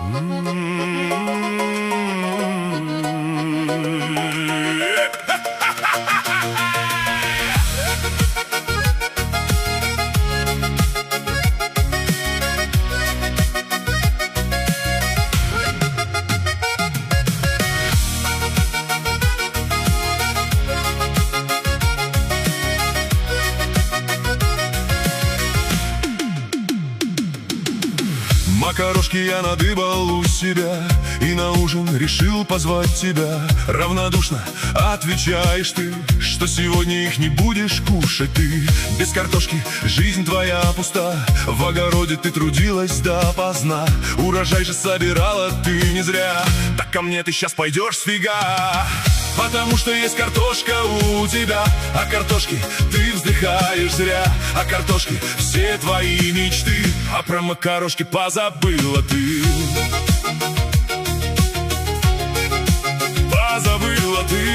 Макарошки я надыбал у себя и на ужин решил позвать тебя. Равнодушно отвечаешь ты, что сегодня их не будешь кушать ты. Без картошки жизнь твоя пуста, в огороде ты трудилась допоздна. Урожай же собирала ты не зря, так ко мне ты сейчас пойдешь сфига. Потому что есть картошка у тебя, а картошки ты вздыхаешь зря. А картошки все твои мечты, а про макарошки позабыла ты. Позабыла ты.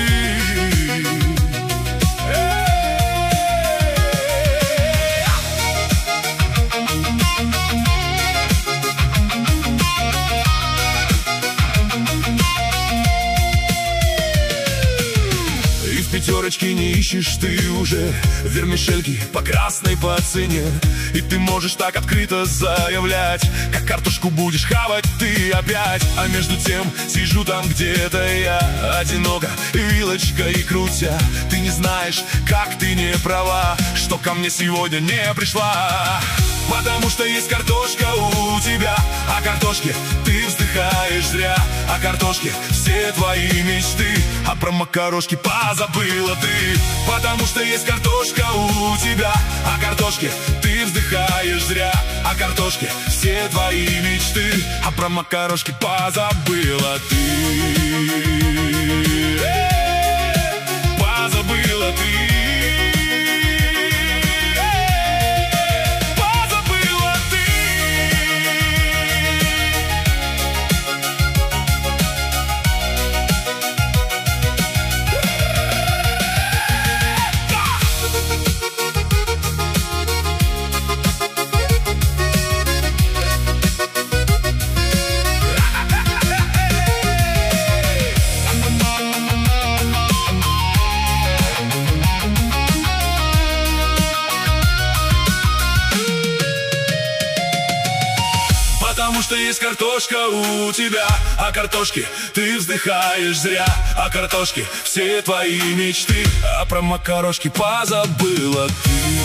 Пятерочки не ищешь ты уже, вермишельки по красной по цене. И ты можешь так открыто заявлять, как картошку будешь хавать ты опять. А между тем сижу там где-то я, одиноко, вилочкой крутя. Ты не знаешь, как ты не права, что ко мне сегодня не пришла. Потому что есть картошка у тебя, а картошки ты вздыхаешь зря. А картошки все твои мечты, а про макарошки позабыла ты. Потому что есть картошка у тебя, а картошки ты вздыхаешь зря. А картошки все твои мечты, а про макарошки позабыла ты. Позабыла ты. Потому что есть картошка у тебя, а картошки ты вздыхаешь зря. А картошки все твои мечты, а про макарошки позабыла ты.